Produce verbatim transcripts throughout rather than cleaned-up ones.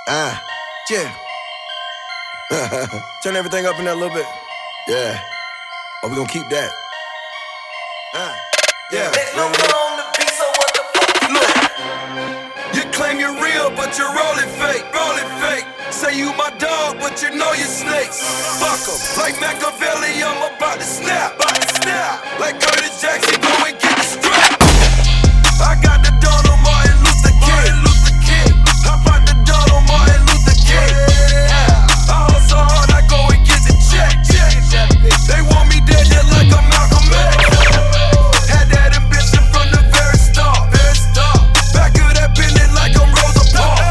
Ah, yeah. Turn everything up in there a little bit. Yeah. Oh, we gonna keep that. Ah, yeah. Look, you claim you're real, but you're rolling fake, rolling fake. Say you my dog, but you know you're snakes. Fuck 'em. Like Machiavelli, I'm about to snap, about to snap. Like Curtis Jackson, go and get the strap. I got the Donald Martin Luther King. Luther King. How about the Donald Martin Luther King? I hustle hard, I go and get the check. They want me dead just like I'm Malcolm X. Had that ambition from the very start. Back of that Bentley like I'm Rosa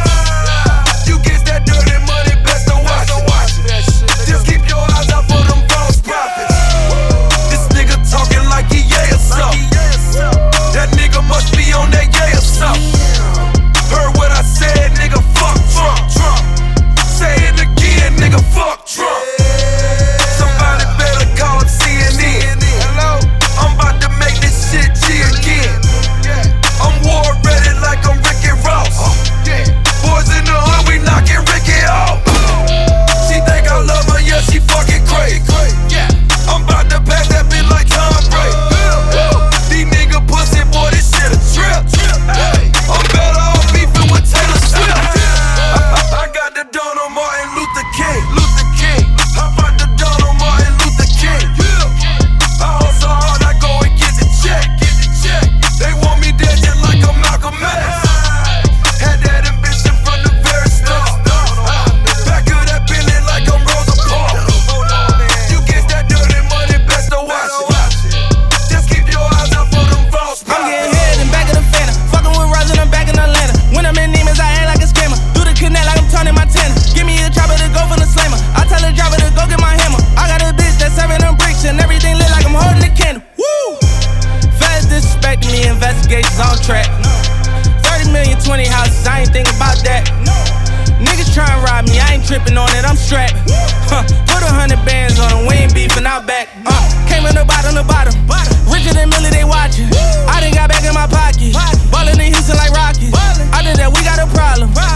Parks. You get that dirty money, best to watch it. Just keep your eyes out for them false prophets. This nigga talking like he yeah or something. That nigga must be on that yeah or something. Heard what I said, nigga, fuck Trump. Say it again, nigga, fuck Trump. Somebody better call up C N N. Hello? I'm about to make this shit G again. I'm war ready like I'm Ricky Ross. Boys in the hood, we knocking Ricky off. She think I love her, yeah, she fucking crazy. I'm about to pass that bitch like Tom Brady. These nigga pussy, boy, this shit a trip. I'm better off beefing with Taylor Swift. I got the Donald Martin Luther King. Luther King. How about the Donald Martin Luther King? I hustle hard, I go and get the check. Get the check. They want me dead just like I'm Malcolm X. Had that ambition from the very start. Back of that Bentley like I'm Rosa Parks. You get that dirty money, best to watch it. Just keep your eyes out for them false I'm getting prophets. head in back of the Phantom. Fucking with Rosin, I'm back in Atlanta. When I'm in Neiman's, I act like a scammer. Do the connect like I'm turning my tenner. Give me a chopper to go for the slammer. I tell the driver to go get my hammer. I got a bitch that's serving them bricks and everything lit like I'm holding a candle. Woo! Feds disrespecting me, investigations on track. thirty million, twenty houses, I ain't thinking about that. Niggas tryna rob me, I ain't tripping on it, I'm strapped. Huh, put a hundred bands on them, we ain't beefing out back. Uh, came in the bottom, the bottom. Richer than Millie, they watching. I done got back in my pocket. Ballin' in Houston like Rockets. After that, we got a problem.